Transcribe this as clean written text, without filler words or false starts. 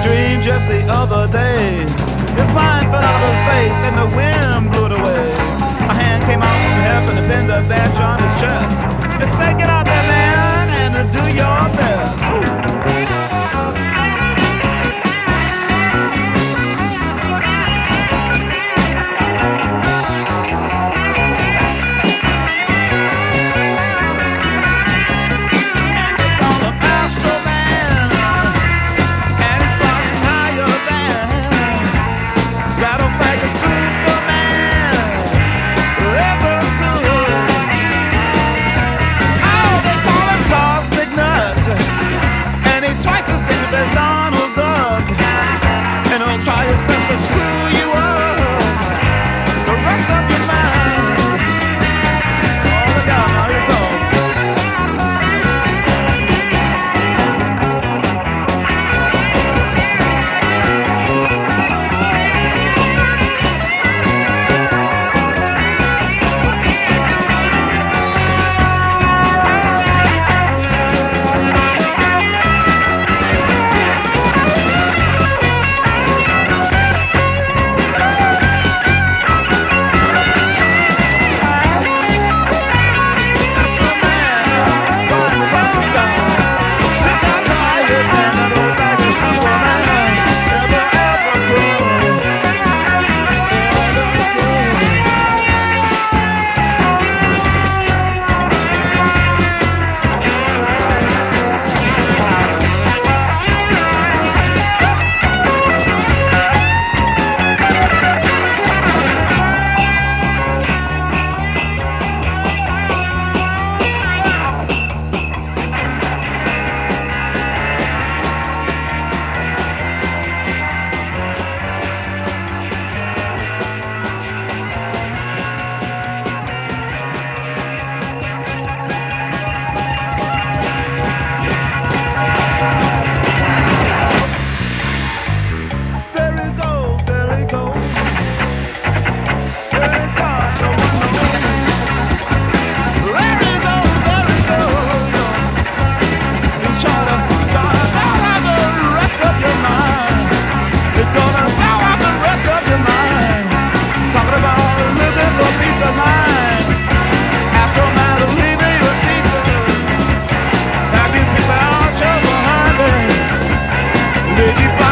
dream just the other day. His mind fell out of his face and the wind blew it away. A hand came out from heaven and pinned a badge on his chest. It said, "Get out there, man, and do your best." Ooh. Twice as dangerous as Donald Duck, and he'll try his best to screw you up the rest of your mind. Oh, look out now, here it comes. Baby,